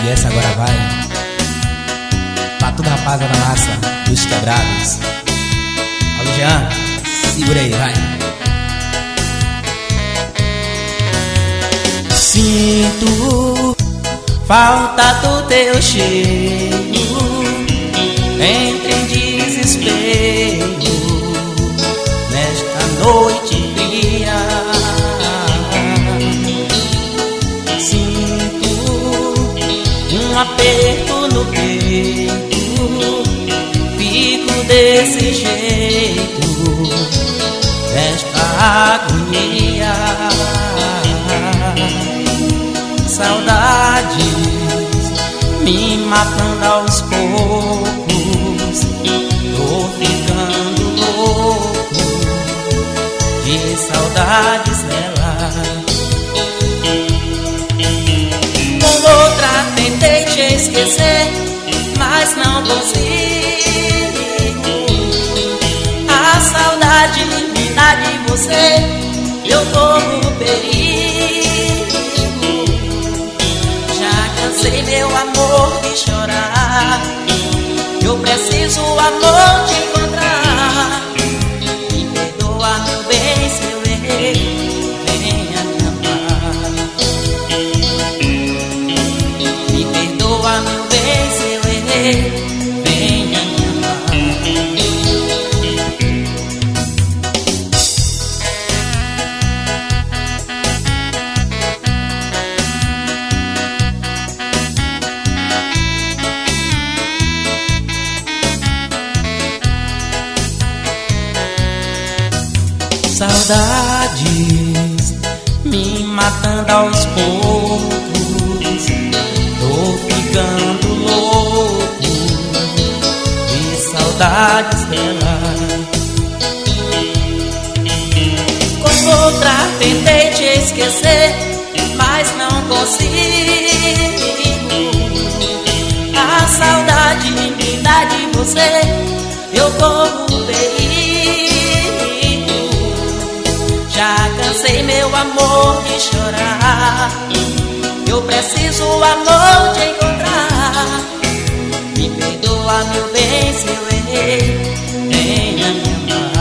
E essa agora vai pra toda a rapaziada da massa dos quebrados. Alô, Jean, segura aí, vai. Sinto falta do teu cheiro, entre em desespero nesta noite fria. Sinto um aperto no peito, fico desse jeito nesta agonia. Saudades me matando aos poucos, tô ficando louco de saudades dela. Com outra tentei te esquecer, mas não consigo. A saudade me dá de você, eu corro perigo. Cansei, meu amor, de chorar. Eu preciso, amor, te encontrar. Me perdoa, meu bem, se eu errei, venha me amar. Me perdoa, meu bem, se eu errei, venha me amar. Saudades me matando aos poucos, tô ficando louco de saudades dela. Com outra tentei te esquecer, mas não consigo. A saudade me dá de você, eu corro perigo. Já cansei, meu amor, de chorar. Eu preciso, amor, te encontrar. Me perdoa, meu bem, se eu errei, venha me amar.